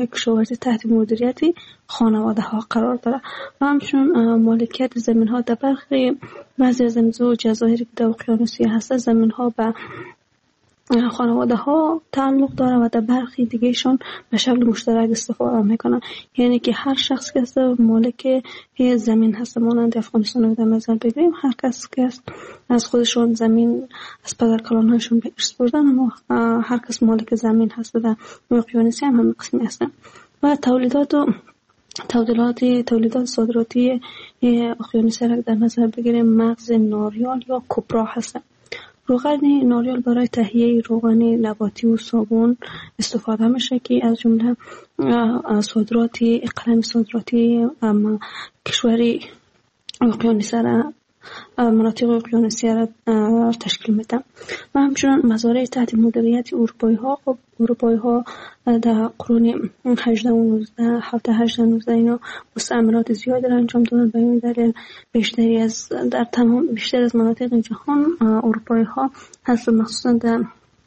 های کشاورزی تحت مدیریت خانواده ها قرار داره و همچنین مالکیت زمین ها در برخی بعضی از امضا و جزایر که در اقیانوسیه هست زمین ها به خانواده ها تعلق داره و در برخی دیگهشون به شکل مشترک استفاده میکنن. یعنی که هر شخص که است مالک زمین هست. مانند افغانستان رو در نظر بگیریم، هر کس که است از خودشون زمین از پدر کلانهاشون به ارث بردن، اما هر کس مالک زمین هست. در اقیانوسیه هم همین قسمی هستن و تولیدات صادراتی اقیانوسیه را در نظر بگیریم مغز ناریال یا کبرا هستن. روغن ناریال برای تهیه روغن نباتی و صابون استفاده میشه که از جمله اقلیم صادراتی کشوری اقیانوسیه را مناطق اقیانوسیه را تشکیل میده و همچنین مزارع تحت مدیریت اروپایی ها در قرون 18 و 19 اینا مستعمرات زیادی را انجام دادن. به این دلیل بیشتر از مناطق جهان اروپایی ها هست، مخصوصا در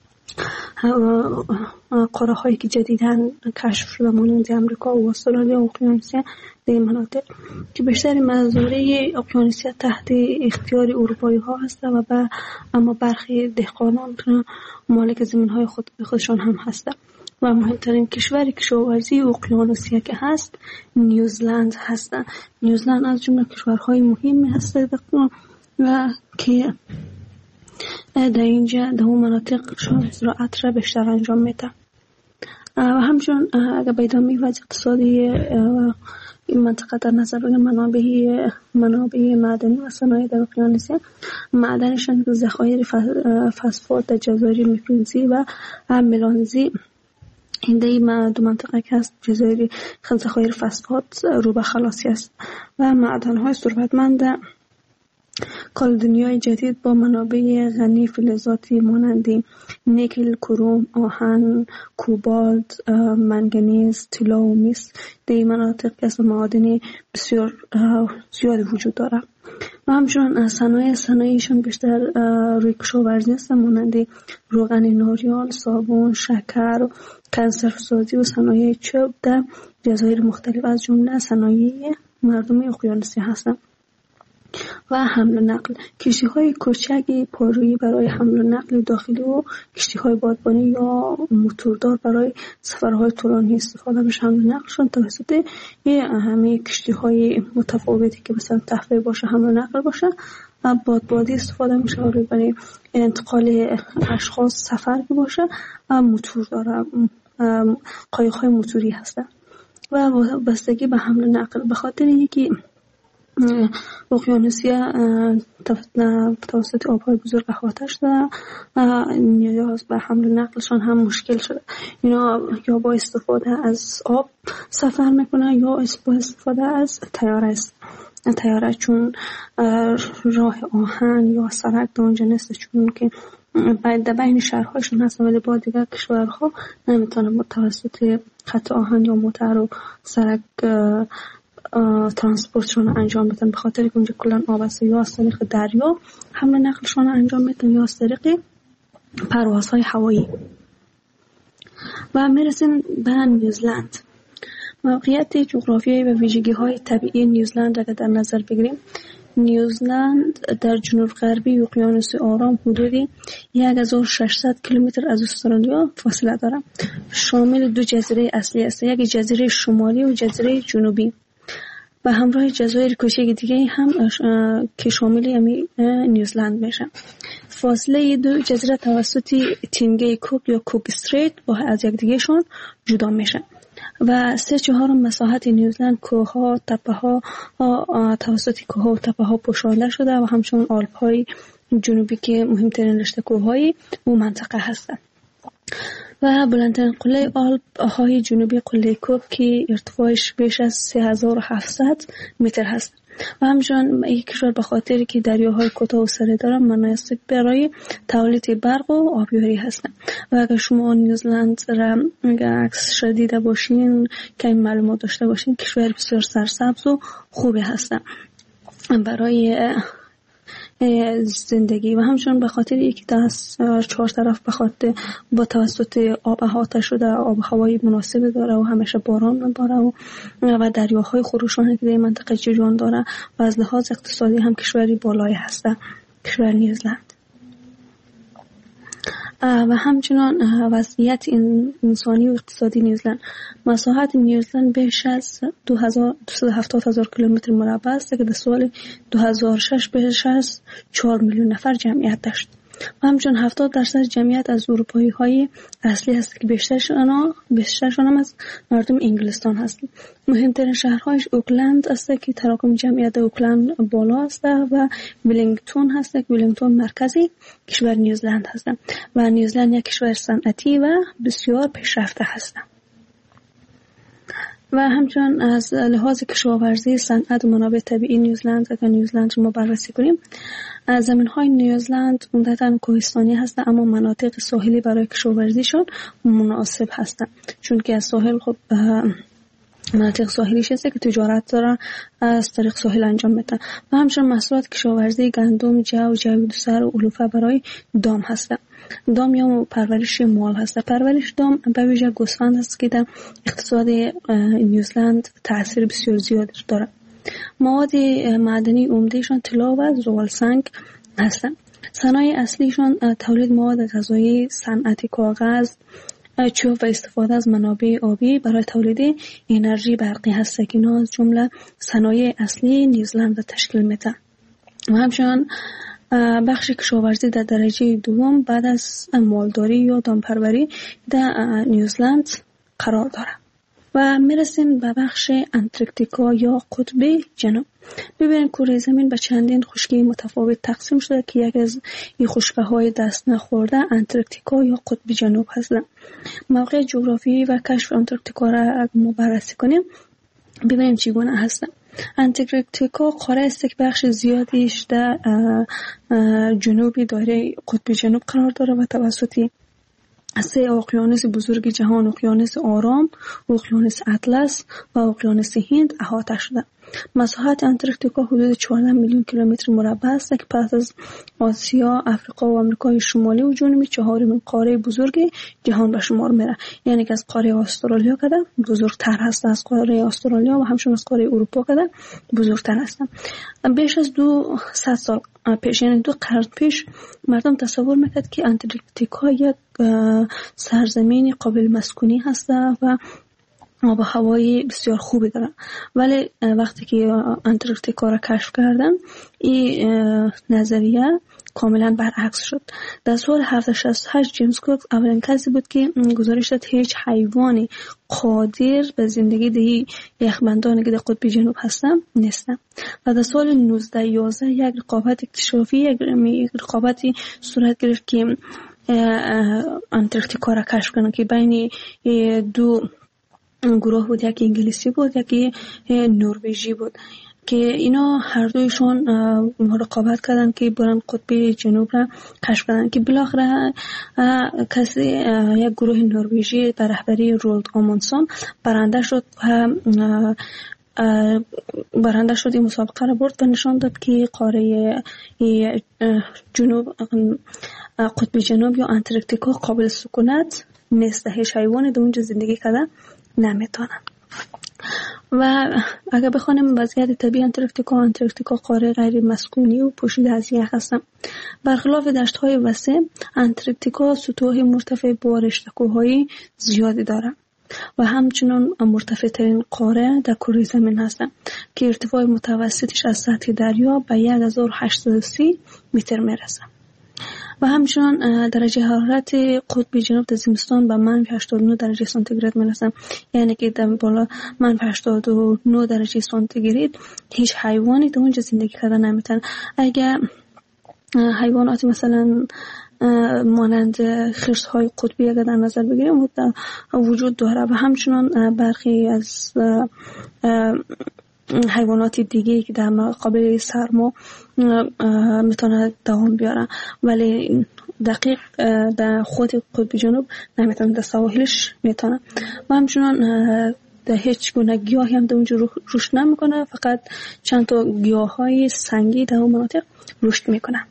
قاره هایی که جدیداً کشف شده مانند امریکا و استرالیا و اقیانوسیه در این مناطق که بیشتر مزارع اقیانوسیه تحت اختیار اروپایی ها هست و اما برخی دهقانان مالک زمین های خودشان هم هستند. و مهمترین کشور کشاورزی اقیانوسیه که هست نیوزلند هست. نیوزلند از جمله کشورهای مهمی هست و که در اینجا در اون مناطق زراعت را بیشتر انجام میده و همچنین اگر به ادامه وضع اقتصادی این منطقه در نظر بگیریم منابع معدنی و صنایع در اقیانوسیه معدنشان که ذخایر فسفات در جزایر میکونزی و ملانزی این دو منطقه که هست جزایر ذخایر فسفات رو به خلاصی است و معدن‌های ثروتمند کالدونیای جدید با منابع غنی فلزاتی مانند نیکل، کروم، آهن، کوبالت، منگنیز، طلا و مس در این مناطق که معادن بسیار زیادی وجود دارد. و همچنین صنایعشان بیشتر روی کشاورزی است مانند روغن ناریال، صابون، شکر، کنسروسازی و صنایع چوب در جزایر مختلف از جمله صنایع مردم اقیانوسیه هستند. و حمل و نقل کشتی‌های کوچک پارویی برای حمل و نقل داخلی و کشتی‌های بادبانی یا موتوردار برای سفرهای طولانی استفاده میشه. حمل و نقلشون توسط همه کشتی‌های متفاوتی که مثلا تفریح باشه، حمل و نقل باشه و بادبادی استفاده میشه برای انتقال اشخاص سفر که باشه و موتور داره، قایق‌های موتوری هستن و بستگی به حمل و نقل به خاطر اینکه اقیانوسیه توسط آب‌های بزرگ احاطه شده نیاز به حمل و نقلشان هم مشکل شده. اینا یا با استفاده از آب سفر میکنن یا با استفاده از تیاره چون راه آهن یا سرک در اونجا نیست، چون که در بین شهرهایشون هست ولی با دیگر کشورها نمیتونن توسط خط آهن یا موتر و سرک ترانسپورتشون انجام بدن، به خاطر که اونجا کلان آب است. یا از طریق دریا حمل نقلشون انجام بدن یا از طریق پروازهای هوایی. و میرسیم به نیوزلند. موقعیت جغرافیایی و ویژگی‌های طبیعی نیوزلند را در نظر بگیریم، نیوزلند در جنوب غربی اقیانوس آرام حدودی 1600 کیلومتر از استرالیا فاصله دارد. شامل دو جزیره اصلی است، یک جزیره شمالی و جزیره جنوبی و همراه جزایر کوچک دیگه هم که شامل نیوزلند میشه. فاصله دو جزیره توسط تینگی کوک یا کوک استریت با از یکدیگهشون جدا میشه و 3/4 مساحت نیوزلند کوه‌ها، تپه‌ها توسط کوه‌ها و تپه‌ها پوشانده شده و همچنین آلپ‌های جنوبی که مهمترین رشته کوه‌های اون منطقه هستند. و بلندترین قله آلپ‌های جنوبی قله کوک که ارتفاعش بیش از 3700 متر هست. و همچنین این کشور به خاطری که دریاهای کوتاه و سره دارن مناسب برای تولید برق و آبیاری هستند. و اگر شما نیوزلند را عکس دیده باشین که این معلومات داشته باشین، کشور بسیار سرسبز و خوبی هستند برای زندگی و همچنین به خاطر اینکه دست چهار طرف به خاطر با توسط آب احاطه شده، آب هوایی مناسب داره و همیشه باران میباره و دریاهای خروشان که در منطقه جریان داره و از لحاظ اقتصادی هم کشوری بالایی هسته، کشور نیوزلند. و همچنان وضعیت انسانی و اقتصادی نیوزلند. مساحت نیوزلند بیش از 270,000 کیلومتر مربع است که در سال 2006 بیش از 4 میلیون نفر جمعیت داشت. و همچنان 70% جمعیت از اروپایی های اصلی هست که بیشترشان هم از مردم انگلستان هستند. مهمترین شهرهایش اوکلند است که تراکم جمعیت اوکلند بالا است و ولینگتون هست که ولینگتون مرکزی کشور نیوزلند هست و نیوزلند یک کشور صنعتی و بسیار پیشرفته هست. و همچنان از لحاظ کشاورزی، صنعت و منابع طبیعی نیوزلند، اگر نیوزلند رو ما بررسی کنیم، زمین‌های نیوزلند عمدتاً کوهستانی هستند اما مناطق ساحلی برای کشاورزیشون مناسب هستند، چون که از ساحل خب مناطق ساحلیش هست که تجارت دارن از طریق ساحل انجام میدن و همچنین محصولات کشاورزی گندم، جویدوسر و علوفه برای دام هستند. دام یا پرورش مال هست. پرورش دام به ویژه گوسفند هست که در اقتصاد نیوزلند تاثیر بسیار زیاد داره. مواد معدنی عمدهشان طلا و زغالسنگ هستند. صنایع اصلیشان تولید مواد غذایی، صنعت کاغذ، چوب و استفاده از منابع آبی برای تولید انرژی برقی هست که اینا از جمله صنایع اصلی نیوزلند را تشکیل میدن. و همچنین بخش کشاورزی در درجه دوم بعد از مالداری یا دامپروری در نیوزلند قرار داره. و میرسیم به بخش انتارکتیکا یا قطب جنوب. ببینید کره زمین به چندین خشکی متفاوت تقسیم شده که یک از این خشکی‌های دست نخورده انتارکتیکا یا قطب جنوب هستند. موقع جغرافیایی و کشف انتارکتیکا را اگر ما بررسی کنیم ببینیم چگونه هستند. انتارکتیکا قاره است که بخش زیادیش در جنوبی دایره قطب جنوب قرار داره و توسط سه اقیانوس بزرگ جهان، اقیانوس آرام، اقیانوس اطلس و اقیانوس هند احاطه شده. مساحت انتارکتیکا حدود 14 میلیون کیلومتر مربع است که پس از آسیا، افریقا و آمریکای شمالی و جنوبی چهارمین قاره بزرگ جهان به شمار میره. یعنی که از قاره استرالیا کده بزرگتر هست، از قاره استرالیا و همچنین از قاره اروپا کده بزرگتر هست. بیش از 200 سال پیش، یعنی 2 قرن پیش، مردم تصور میکرد که انتارکتیکا یک سرزمین قابل مسکونی هست و آب و هوای بسیار خوبی داره. ولی وقتی که انتارکتیکا را کشف کردن این نظریه کاملا برعکس شد. در سال 1768 جیمز کوک اولین کسی بود که گزارش داد هیچ حیوانی قادر به زندگی در یخبندانی که در قطب جنوب هستن نیستن. و در سال 1911 یک رقابت اکتشافی، یک رقابتی صورت گرفت که انتارکتیکا را کشف کنن که بین دو گروه بود، یکی انگلیسی بود یکی نروژی بود که اینا هر دویشون رقابت کردن که برن قطب جنوب را کشف کنن که بالاخره کسی یک گروه نروژی به رهبری رولد آموندسن برنده شد این مسابقه را برد و نشان داد که قاره جنوب، قطب جنوب یا انتارکتیکا قابل سکونت نیست، هیچ حیوانی در اونجا زندگی کردن نمیتونن. و اگر بخوانیم وضعیت طبیعی انتارکتیکا قاره غیر مسکونی و پوشیده از یخ هست. برخلاف دشت‌های وسیع، انتارکتیکا سطوح مرتفع با رشته‌کوه‌های زیادی داره و همچنین مرتفع ترین قاره در کره زمین هست که ارتفاع متوسطش از سطح دریا به 1830 متر میرسه. و همچنین درجه حرارت قطب جنوب در زمستان به -89 درجه سانتیگراد میرسه. یعنی که در بالا -89 درجه سانتیگراد هیچ حیوانی در اونجا زندگی کردن نمیتونه. اگر حیوانات مثلا مانند خرس‌های قطبی اگر در نظر بگیریم وجود داره و همچنین برخی از حیوانات دیگه که در مقابل سرما میتونه دوام بیاره ولی دقیق در خود قطب جنوب نمیتونه، در سواحلش میتونه. و همچنین در هیچ گونه گیاهی هم در اونجا رشد نمیکنه، فقط چند تا گیاهای سنگی در اون مناطق رشد میکنه.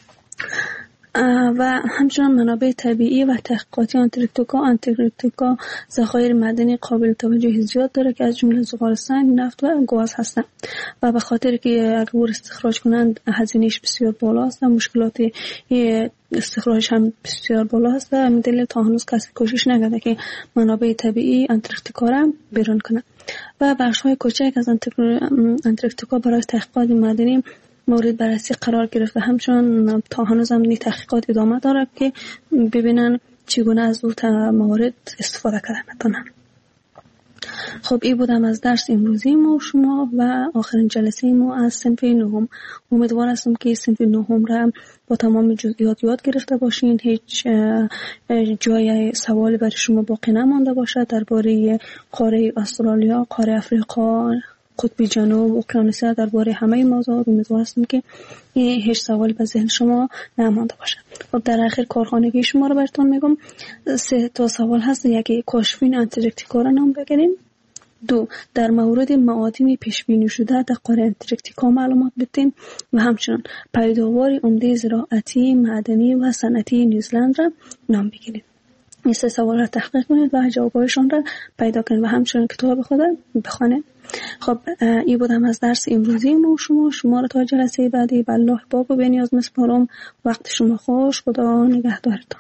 و همچنان منابع طبیعی و تحقیقاتی آنتارکتیکا ذخایر معدنی قابل توجه زیاد داره که از جمله ذغال سنگ، نفت و گاز هستند و به خاطر که اگر استخراج کنند هزینه‌اش بسیار بالا است و مشکلات استخراج هم بسیار بالا است، و همین دلیل تا هنوز کسی کوشش نکرده که منابع طبیعی آنتارکتیکا را بیرون کنه. و بخش‌های کوچک از آنتارکتیکا برای تحقیقات معدنی مورد بررسی قرار گرفته. همچنان تا هنوز هم تحقیقات ادامه داره که ببینن چگونه از اون موارد استفاده کردن. خب این بودم از درس امروزی ما و شما و آخرین جلسه ما از صنف نهم. امیدوار هستم که صنف نهم را با تمام جزئیات یاد گرفته باشین، هیچ جای سوالی برای شما باقی نمانده باشد درباره قاره استرالیا، قاره افریقا، قطب جنوب، اقیانوسیا، درباره همه موضوعات. امیدوار هستم که هیچ سوالی به ذهن شما نمانده باشد. خب در آخر کارخانگی شما رو براتون میگم. 3 تا سوال هست. یکی کاشفین آنتارکتیکا را نام بگیریم. 2 در مورد معادن پیش بینی شده در قاره آنتارکتیکا معلومات بدین و همچنین پیداوار عمده زراعتی، معدنی و صنعتی نیوزلند را نام بگیرید. این 3 سوال را تحقیق کنید و جوابشون را پیدا کنید و همچنین کتاب خود بخونید. خب این بودم از درس امروزی ما شما را تا جلسه بعدی به الله باب و بنیاز میسپارم. وقت شما خوش. خدا نگهدارتان.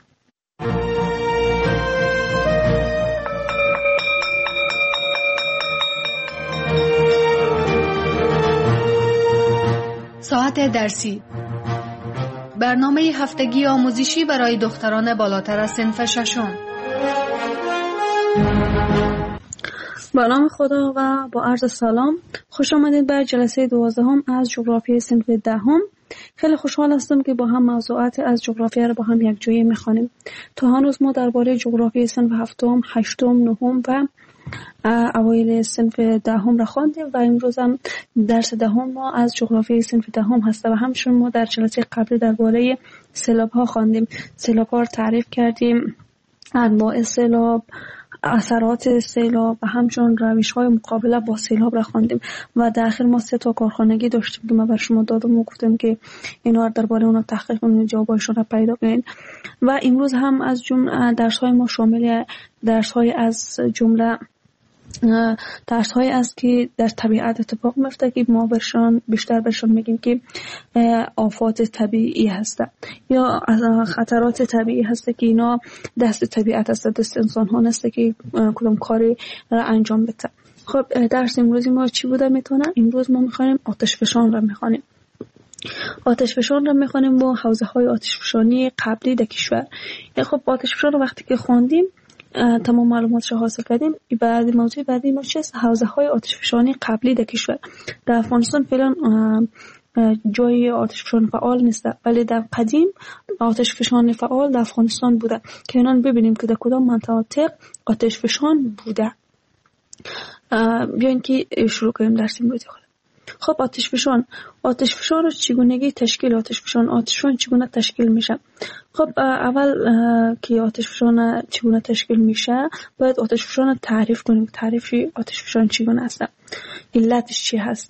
ساعت درسی، برنامه هفتگی آموزشی برای دختران بالاتر از صنف 6. با نام خدا و با عرض سلام، خوش آمدید به جلسه 12 از جغرافیای صنف 10. خیلی خوشحال هستم که با هم موضوعات از جغرافیا را با هم یک جایی میخوانیم. تا هنوز ما درباره جغرافیای صنف 7، 8، 9 و اوایل صنف 10 را خواندیم و امروز هم درس 10 ما از جغرافیای صنف 10 هست و همچنین ما در جلسه قبلی درباره سیلاب ها خواندیم. سیلاب ها را تعریف کردیم، انواع سیلاب، اثرات سیلاب و همچنین روش‌های مقابله با سیلاب را خواندیم و در آخر ما 3 تا کارخانگی داشتیم که ما بر شما دادم و گفتم که اینا درباره اونا تحقیق کنید، جوابشون را پیدا کنید. و امروز هم از جمله درس‌های ما شامل درس‌های از جمله درس‌هایی است که در طبیعت اتفاق میفته که ما بیشتر برشان میگیم که آفات طبیعی هستند یا خطرات طبیعی هست که اینا دست طبیعت است، دست انسان ها نیست که کدام کاری را انجام بده. خب درس امروزی ما چی بوده میتونه؟ امروز ما میخوانیم آتش فشان را میخوانیم. آتش فشان را میخوانیم با حوزه های آتش فشانی قبلی در کشور. خب آتش فشان رو وقتی که خواندیم تمام معلوماتش رو حاصل کردیم. بعد موضوع بعدی ما چیست؟ حوزه های آتش فشانی قبلی در کشور. در افغانستان فعلا جای آتش فشان فعال نیست، ولی در قدیم آتش فشان فعال در افغانستان بوده که اینا ببینیم که در کدام مناطق آتش فشان بوده. بیاین که شروع کنیم درس امروزی خود. خب آتش فشان رو چگونگی تشکیل آتش فشان چگونه تشکیل میشه؟ خب اول که آتش فشان چگونه تشکیل میشه باید آتش فشان رو تعریف کنیم. تعریفی آتش فشان چگونه است، علتش چی هست،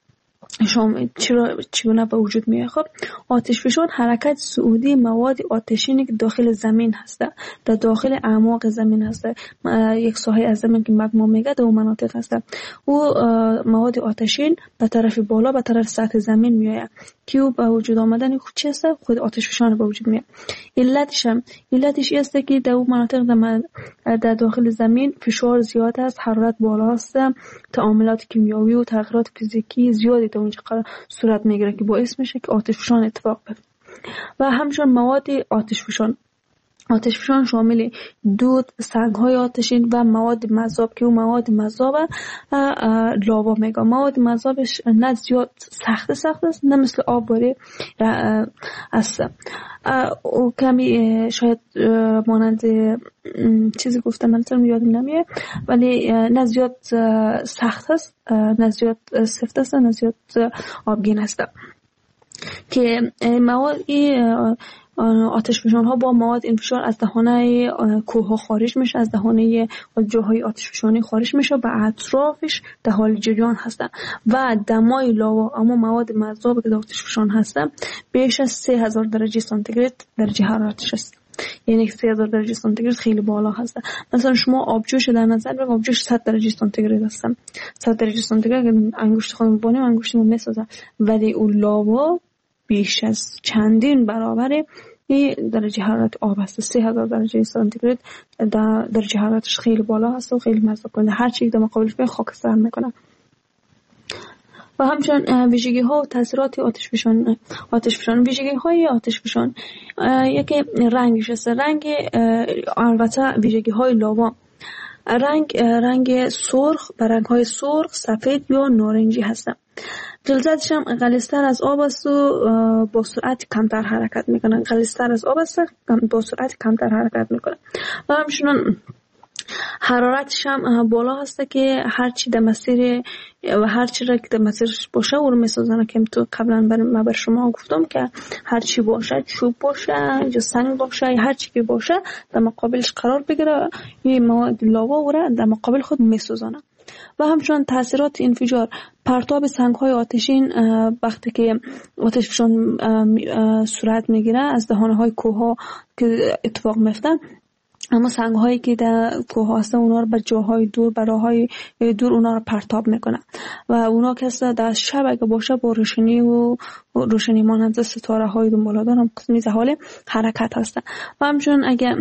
چگونه به وجود میاد. خب آتش فشان حرکت صعودی مواد آتشینی که داخل زمین هست، در داخل اعماق زمین هست، یک ساحه از زمین که مگما میگه در اون مناطق هست. او مواد آتشین به طرف بالا به طرف سطح زمین میاد که او به وجود آمدن چی است؟ خود آتش فشان به وجود میاد. علتش است که در اون مناطق در داخل زمین فشار زیاد است، حرارت بالا است، تعاملات کیمیایی و تغییرات فیزیکی زیادی در اونجا صورت میگیره که باعث میشه که آتش فشان اتفاق بیفته. و همچنین مواد آتش فشان شامل دود، سنگ‌های آتشین و مواد مذاب که اون مواد مذاب لاوا میگه. مواد مذابش نه زیاد سخت است، نه مثل آب باره است. او کمی شاید مانند چیزی گفتم من یادم نمیاد، ولی نه زیاد سخت است، نه زیاد سفت است، نه زیاد آبگین است. که مواد آتشفشان ها با مواد انفجار از دهانه کوه ها خارج میشه، از دهانه جاهای آتشفشانی خارج میشه، به اطرافش در حال جریان هستن و دمای لاوا اما مواد مذاب که در آتشفشان هستن بیش از 3000 درجه سانتیگراد درجه حرارتش است. یعنی 3000 درجه سانتیگراد خیلی بالا هست. مثلا شما آبجوش در نظر بگیر، آبجوش 100 درجه سانتیگراد هست. 100 درجه سانتیگراد انگشت خودمون بانیم انگشتمون میسازه، ولی اون لاوا بیش از چندین برابر درجه حرارت آب هست. 3000 درجه سانتیگراد درجه حرارتش خیلی بالا هست و خیلی مذاب کننده. هر چیزی در مقابلش به خاکستر میکنه. و همچنین ویژگی ها و تاثیرات آتشفشان ویژگی های آتشفشان یکی رنگش است. رنگ البته ویژگی های لاوا رنگ سرخ، رنگ های سرخ، سفید یا نارنجی هستند. غلظتش هم غلیظتر از آب است و با سرعت کمتر حرکت میکنه. غلیظتر از آب است، با سرعت کمتر حرکت میکنه. و همچنین حرارتش هم بالا هسته که هرچی در مسیر و هرچی را که در مسیرش باشه او رو میسازنه. که تو قبلا بر شما گفتم که هرچی باشه، چوب باشه یا سنگ باشه، هرچی که باشه در مقابلش قرار بگیره، یه مواد لاوا او را در مقابل خود میسازنه. و همچنین تاثیرات انفجار، پرتاب سنگ‌های آتشین وقتی که آتشفشان صورت میگیره از دهانه‌های کوه‌ها که اتفاق میفته، اما سنگ‌هایی که در کوه هستن اونا رو به جاهای دور، به راه‌های دور اونا رو پرتاب میکنه و اونا که در شب اگه باشه با روشنی مانند ستاره‌های دنباله‌دار هم قسمی در حال حرکت هستن. و همچنین اگه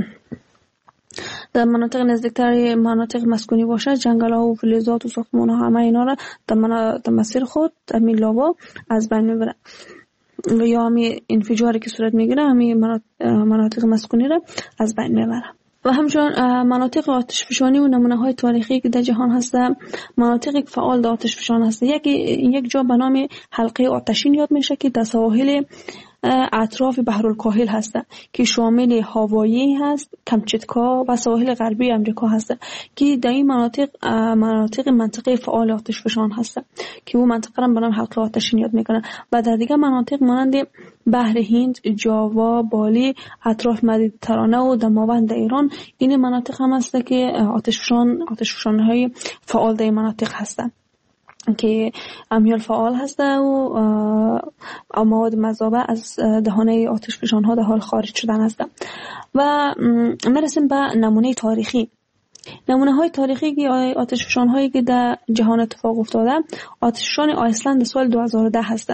در مناطق نزدیکتر مناطق مسکونی باشه، جنگل‌ها و فلزات و ساختمان‌ها همه اینا رو در مسیر خود در لاوا از بین میبره و یا همین انفجاری که صورت میگیره همین مناطق مسکونی رو از بین میبره. و همچنین مناطق آتشفشانی و نمونه‌های تاریخی که در جهان هستند، مناطقی که فعال در آتشفشان هست، یک جا به نام حلقه آتشین یاد میشه که در سواحل اطراف بحرالکاهل هست که شامل هاوایی هست، کامچاتکا و سواحل غربی امریکا هست که در این منطقه فعال آتشفشان هست که اون منطقه را به نام حلقه آتشین یاد میکنه. و در دیگر مناطق مانند بحر هند، جاوا، بالی، اطراف مدیترانه و دماوند ایران این مناطق هم هست که آتشفشان‌های فعال در این مناطق هستند که امیال فعال هسته و مواد مذابه از دهانه آتشفشان ها در حال خارج شدن هستند. و میرسیم به نمونه تاریخی. نمونه های تاریخی که آتشفشان هایی که در جهان اتفاق افتاده، آتشفشان آیسلند سال 2010 هستند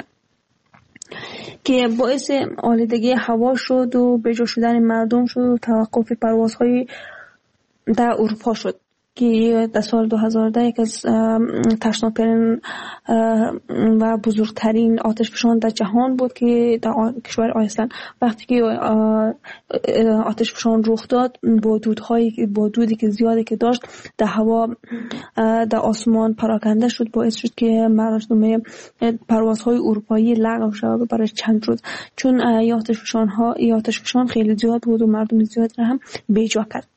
که باعث آلودگی هوا شد و بجا شدن مردم شد و توقف پروازهای در اروپا شد که در سال 2010 یک از ترسناکترین و بزرگترین آتشفشان در جهان بود که در کشور آیسلند وقتی که آتشفشان رخ داد با دودی که زیادی که داشت در هوا در آسمان پراکنده شد، باعث شد که مردم پروازهای اروپایی لغو شود برای چند روز، چون این آتشفشان خیلی زیاد بود و مردم زیاد را هم بیجا کرد.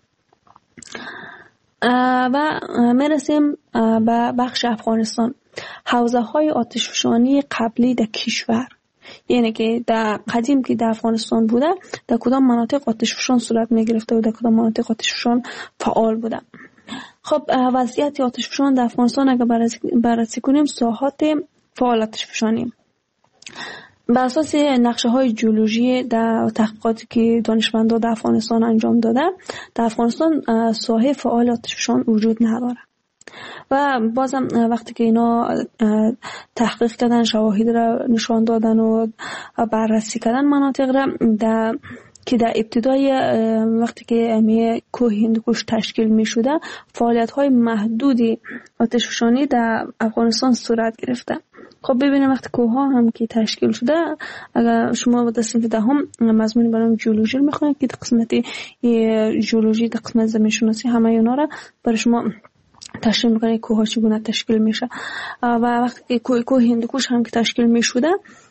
و میرسیم به بخش افغانستان. حوزه های آتشفشانی قبلی در کشور، یعنی که در قدیم که در افغانستان بوده در کدام مناطق آتشفشان صورت می گرفته و در کدام مناطق آتشفشان فعال بوده. خب وضعیت آتشفشان در افغانستان اگر بررسی کنیم، ساحات فعال آتشفشانی بر اساس نقشه‌های جیولوژی در تحقیقاتی که دانشمندان در افغانستان انجام داده، در افغانستان ساحه فعال آتشفشان وجود نداره. و بازم وقتی که اینا تحقیق کردن، شواهد را نشان دادن و بررسی کردن مناطق را که در ابتدای وقتی که کوه هندوکش تشکیل می شده، فعالیت‌های محدودی آتشفشانی در افغانستان صورت گرفته. خب ببینیم وقتی کوه ها هم که تشکیل شده، اگر شما با صنف دهم مضمونی برای جیولوژی رو میخونید که قسمت جیولوژی، قسمت زمین شناسی، همه اینا رو برای شما تشریح میکنه کوه ها چگونه تشکیل میشه. و وقتی که کوه هندوکش هم که تشکیل میشده،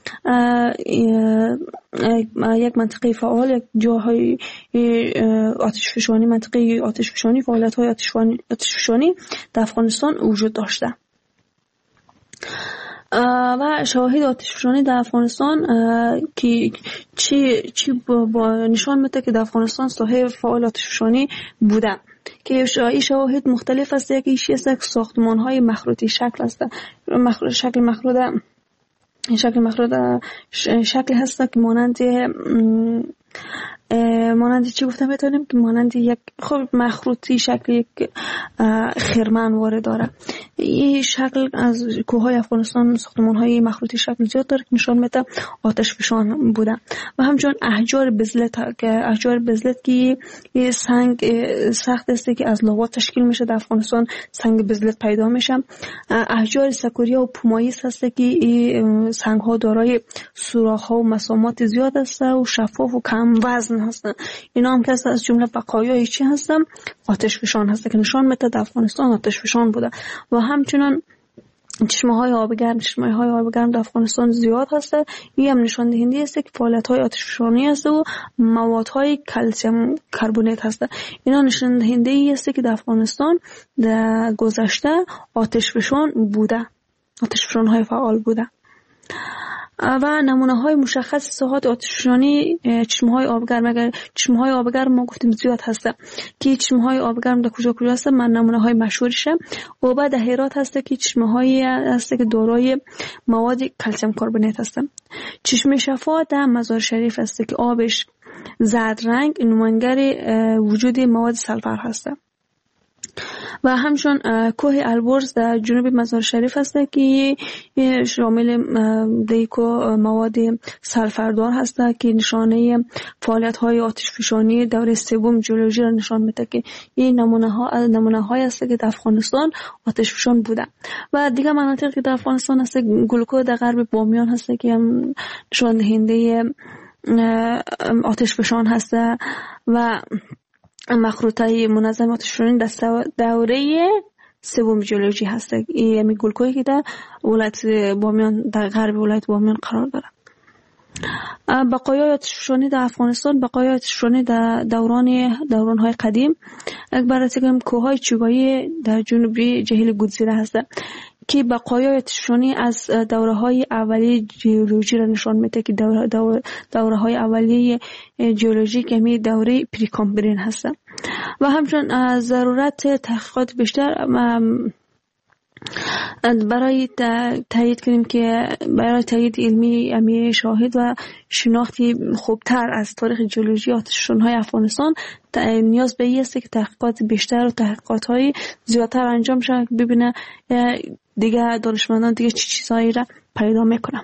یک منطقه فعال، یک جاهای آتشفشانی، منطقه آتشفشانی، فعالیت های آتشفشانی در افغانستان وجود داشته. و شواهد آتشفشانی در افغانستان که چی با نشان میده که در افغانستان صاحب فعال آتشفشانی بوده که این شواهد مختلف است. یکی است ساختمان‌های مخروطی شکل است. شکل هست که مانند چی گفتم بتونیم که مانند یک مخروطی شکل یک خرمن وارد داره. این شکل از کوههای افغانستان ساختمان‌های مخروطی شکل زیاد داره که نشان میده آتش فشان بوده. و همچنین احجار بزلت که یه سنگ سخت است که از لاوا تشکیل میشه. در افغانستان سنگ بزلت پیدا میشه. احجار سکوریا و پوماییس هست که این سنگ ها دارای سوراخ ها و مسامات زیاد است و شفاف و کم وزن هستن. اینا هم که از جمله بقایای چی هستن؟ آتش فشان هست که نشان میده در افغانستان آتش فشان بوده. و همچنین چشمه های آب گرم در افغانستان زیاد هست. این هم نشان دهنده است که فعالیت های آتش فشانی است و موادهای کلسیم کربونات هست. اینا نشان دهنده است که در افغانستان در گذشته آتش فشان بوده، آتش فشان های فعال بوده. و نمونه های مشخص ساحات آتشفشانی چشمه های آب گرم ما گفتیم زیاد هست که چشمه های آب گرم در کجا هست. من نمونه های مشهورشه و بعد هرات هست که چشمه های هست که دارای مواد کلسیم کربونات هست. چشمه شفا در مزار شریف هست که آبش زرد رنگ نماینگر وجود مواد سلفر هست. و همچون کوه البرز در جنوب مزار شریف هست که شامل دیکو مواد سلفردار هست که نشانه فعالیت های آتش فشانی دوره سوم ژئولوژی را نشان میده که این نمونه های هست که در افغانستان آتش فشان بوده. و دیگه مناطق که در افغانستان هست گلکو در غرب بامیان هست که هم نشان دهنده آتش فشان هست. و مخروطه منظم آتش فشانی در دوره سوم ژئولوژی هست. این گلکویی که در ولایت بامیان در غرب ولایت بامیان قرار داره. بقایای آتش فشانی در افغانستان، بقایای آتش فشانی در دوران‌های قدیم عبارت از کوههای چوبایی در جنوبی جهیل گودزیره هست که بقایای آتش فشانی از دوره‌های اولیه ژئولوژی را نشان میده که دوره‌های اولیه ژئولوژی که می دوره پریکامبرین هست. و همچنین ضرورت تحقیقات بیشتر برای تایید کنیم که برای تایید علمی شاهد و شناختی خوبتر از تاریخ ژئولوژی آتش فشان‌های افغانستان نیاز به این است که تحقیقات بیشتر و تحقیقات‌های زیادتر انجام شود که ببینه دیگه دانشمندان دیگه چه چیزایی را پیدا میکنن.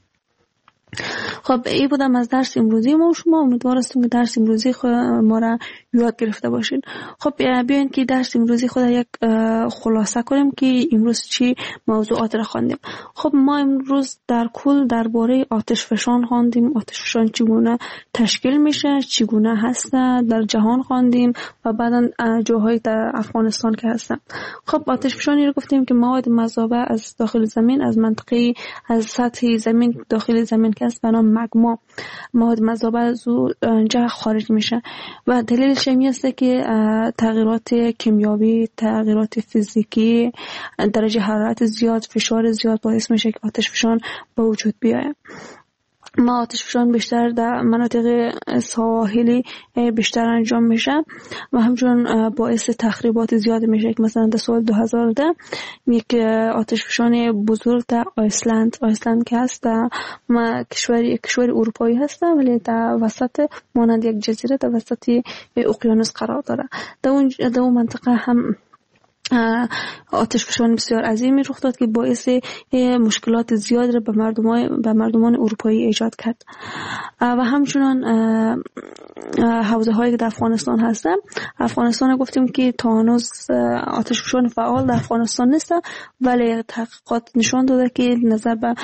خب این بودم از درس امروزی ما. شما امیدوار هستیم که درس امروزی ما را یاد گرفته باشین. خب بیاین که درس امروزی خود یک خلاصه کنیم که امروز چی موضوعات را خواندیم. خب ما امروز در کل درباره آتش فشان خواندیم. آتش فشان چگونه تشکیل میشه، چگونه هست در جهان خواندیم و بعدا جاهای در افغانستان که هستن. خب آتش فشانی رو گفتیم که مواد مذابه از داخل زمین، از منطقه از سطح زمین داخل زمین که است به نام مگما، مواد مذابه از اونجا خارج میشه. و دلیلش این است که تغییرات کیمیایی، تغییرات فیزیکی، درجه حرارت زیاد، فشار زیاد باعث میشه که آتش فشان به وجود بیاید. ما آتش فشان بیشتر در مناطق ساحلی بیشتر انجام میشه و همچنین باعث تخریبات زیاد میشه که مثلا در سال 2010 یک آتش فشان بزرگ در آیسلند که هست کشور اروپایی هست ولی در وسط مانند یک جزیره در وسط اقیانوس قرار داره. در اون منطقه هم آتش فشان بسیار عظیمی رخ داد که باعث مشکلات زیاد را به مردمان اروپایی ایجاد کرد. و همچنان حوزه هایی که در افغانستان هستن، افغانستان گفتیم که تا هنوز آتش فشان فعال در افغانستان نیست ولی تحقیقات نشان داده که نظر به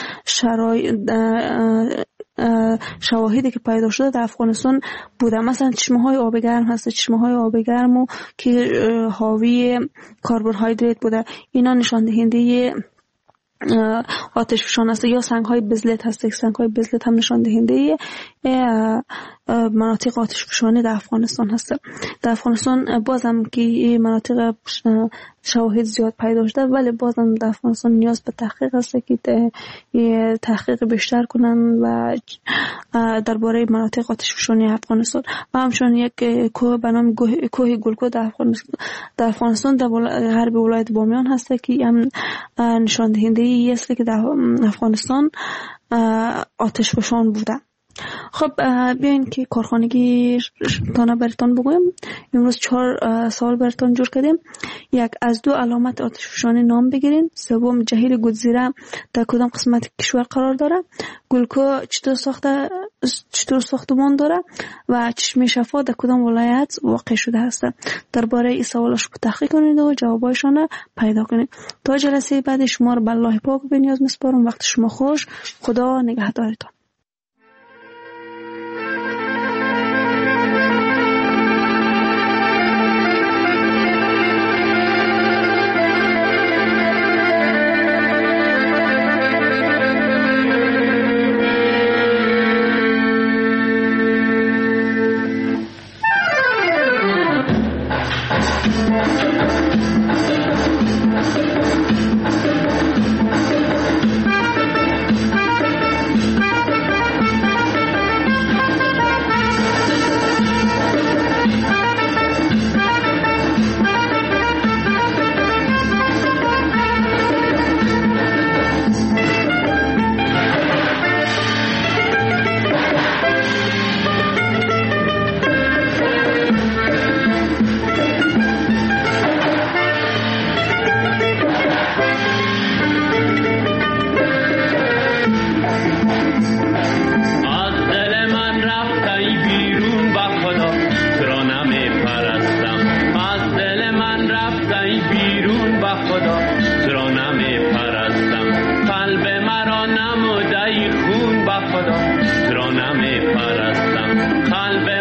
شواهدی که پیدا شده در افغانستان بوده. مثلا چشمه های آب گرم هست، چشمه های آب گرم که حاوی کربوهیدرات بوده، اینا نشان دهنده آتش فشان است. یا سنگ های بزلت هست، سنگ های بزلت هم نشان دهنده مناطق آتش فشانی در افغانستان هست. در افغانستان بازم که این مناطق شواهد زیاد پیدا شده، ولی بازم در افغانستان نیاز به تحقیق هست که تحقیق بیشتر کنن و درباره مناطق آتش فشانی افغانستان و همچنین یک کوه به نام کوه گلکو در افغانستان در غرب ولایت بامیان هست که هم نشان دهنده ای است که در افغانستان آتش فشان بوده. خب بیاین که کارخانگی تانه براتون بگویم. امروز 4 سوال براتون جور کردیم. یک، از 2 علامت آتش فشانی نام بگیرین. سوم، جهیل گودزیره در کدام قسمت کشور قرار داره؟ گلکو چطور ساختمان داره و چشمه شفا در کدام ولایت واقع شده است؟ درباره این سوالش تحقیق کنید و جوابایشان پیدا کنید. تا جلسه بعد شما رو به الله پاک به نیاز میسپارم. وقت شما خوش. خدا نگهدارتان. خدا را نمی پرستم، قلب